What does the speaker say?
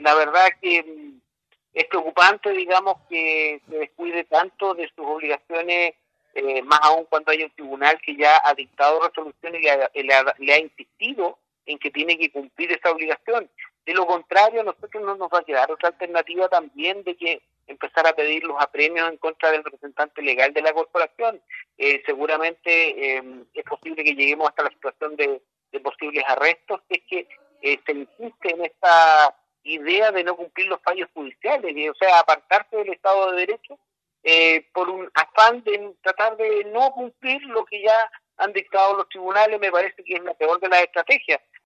la verdad que es preocupante, digamos, que se descuide tanto de sus obligaciones, más aún cuando hay un tribunal que ya ha dictado resoluciones y le ha insistido en que tiene que cumplir esa obligación. De lo contrario, a nosotros no nos va a quedar otra alternativa también de que empezar a pedir los apremios en contra del representante legal de la corporación. Seguramente es posible que lleguemos hasta la situación de posibles arrestos, si es que se insiste en esta idea de no cumplir los fallos judiciales, o sea, apartarse del Estado de Derecho por un afán de tratar de no cumplir lo que ya han dictado los tribunales. Me parece que es la peor de las estrategias.